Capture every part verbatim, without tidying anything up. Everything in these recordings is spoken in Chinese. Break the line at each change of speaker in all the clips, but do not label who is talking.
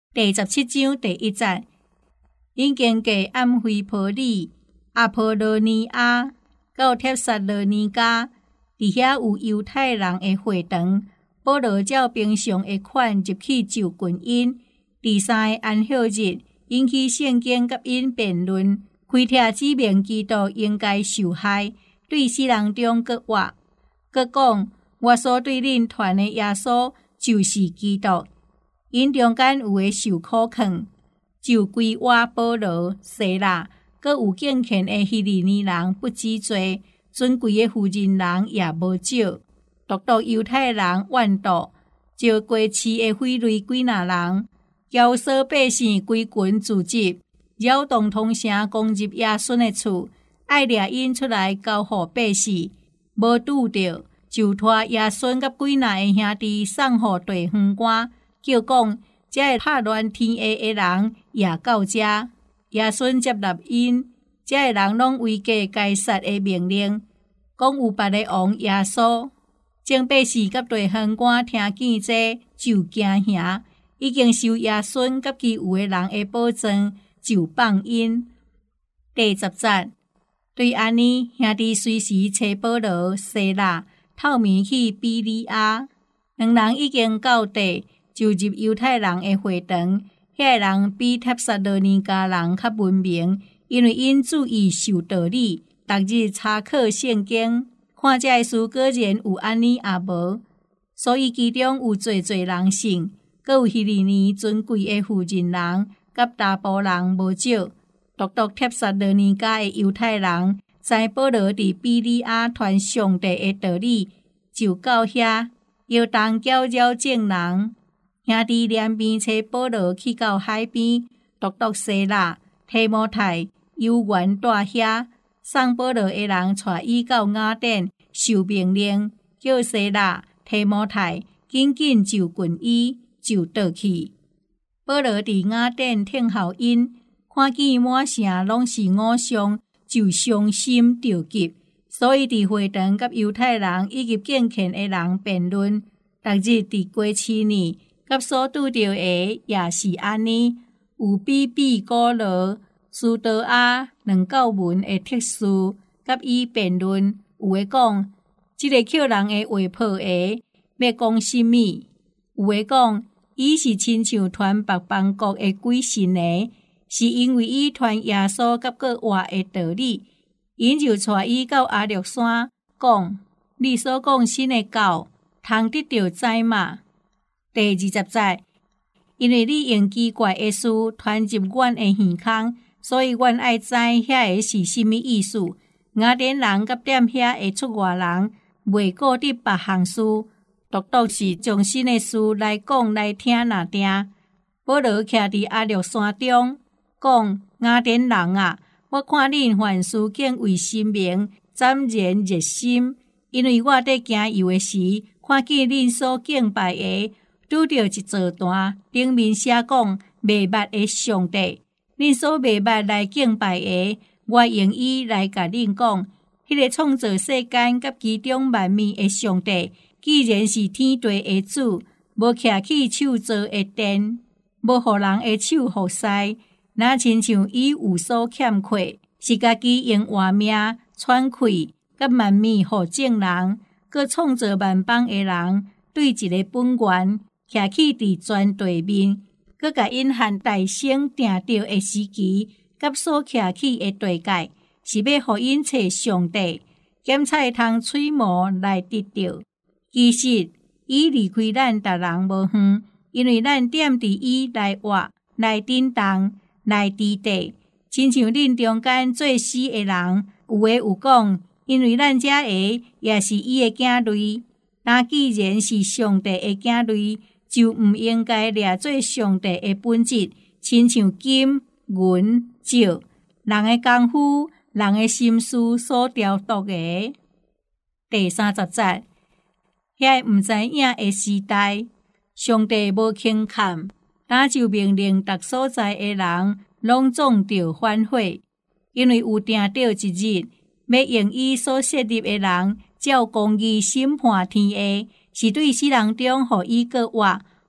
第十七章第一節，因經過暗非波里、阿波羅尼亞到帖撒羅尼迦，佇遐有猶太人的會堂。保羅照平常的款入去就近因。第三個安息日，引起聖經甲因辯論，開帖指明基督應該受害，對世人中閣話，閣講我所對恁傳的耶穌就是基督。因中間有個受苦勸，就歸我保羅、西拉，閣有敬虔的希利尼人不止多，尊貴的婦人人也無少。獨獨猶太人怨妒，就過市的匪類幾若人，教唆百姓歸群聚集，擾動通城攻入耶穌的厝，愛掠因出來交予百姓，無拄着，就拖耶穌甲幾若的兄弟送予地方官，叫講這個拍亂天下的人也到這。耶穌接納因，這個人攏違背該殺的命令，講有別個王耶穌。眾百姓甲地方官聽見這，就驚嚇，已經受耶穌甲其有個人的保證，就放因。第十節，對安尼，兄弟隨時找保羅、西拉，透面去比利亞。兩人已經到地，就入猶太人的會堂。遐個人比帖撒羅尼迦人較文明，因為因注意受道理，逐日查考聖經。看這事果然有安尼也無，所以其中有濟濟人信，閣有希利尼尊貴的婦人人，甲查甫人無少。獨獨帖撒羅尼迦的猶太人，知保羅佇比利亞傳上帝的道理，就到遐，搖動攪擾眾人。兄弟連邊找保羅去到海邊，獨獨西拉、提摩太有緣住遐。送保羅的人帶伊到雅典，受命令，叫西拉、提摩太緊緊就近伊，就倒去。保羅佇雅典聽候因，看見滿城攏是偶像，就傷心着急，所以佇會堂甲猶太人以及敬虔的人辯論。逐日佇過市呢，甲所拄着的也是安尼，有比比古羅、蘇多亞兩教文的特殊，甲伊辯論，有的講，這個扣人的話破的，要講什麼？有的講，伊是親像傳別邦國的鬼神的，是因為伊傳耶穌甲個話的道理，因就帶伊到阿略山，講，你所講新的教，通得到知嘛？第二十節，因為你用奇怪的事傳入阮的耳孔。所以，阮愛知遐個是甚麼意思。雅典人甲踮遐個出外人，袂顧得別項事，獨獨是將新的事來講來聽若定。保羅徛佇阿略山中，講雅典人啊，我看恁凡事敬畏神明，斬然熱心，因為我佇行遊的時，看見恁所敬拜的，拄着一座壇，頂面寫講未捌的上帝。恁所未捌來敬拜的，我用伊來甲恁講，迄、那個創造世間甲其中萬物的上帝，既然是天地的主，無徛去手造的殿，無互人的手服侍，那親像伊有所欠缺，是家己用活命喘氣，甲萬物互眾人，佮創造萬邦的人，對一個本源徛去佇全地面。佮甲因和大聖定着的時期，甲所徛起的地界，是要互因找上帝，檢菜通吹毛來得着。其實，伊離開咱逐人無遠，因為咱踮佇伊來活、來振動、來支地，親像恁中間做死的人，有誒有講，因為咱遮個也是伊的囝類。那既然是上帝的囝類，就毋應該掠做上帝的本質，親像金、銀、石，人的功夫、人的心思所雕琢的。第三十節，遐毋知影的時代，上帝無輕看，那就命令逐所在的人，攏總着反悔，因為有定着一日，要用伊所設立的人，照公義審判天下。是對世人中，互伊個活，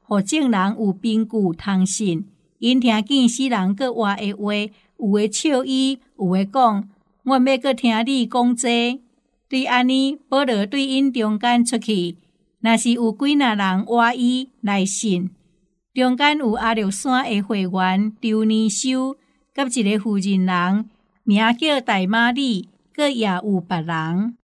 互众人有凭据通信。因听见死人佫话的话，有诶笑伊，有诶讲，阮要佫听你讲这。对安尼，保罗对因中间出去，若是有几若人话伊来信。中间有阿略山的会员丢尼修，甲一个妇人人，名叫大马里，佫也有别人。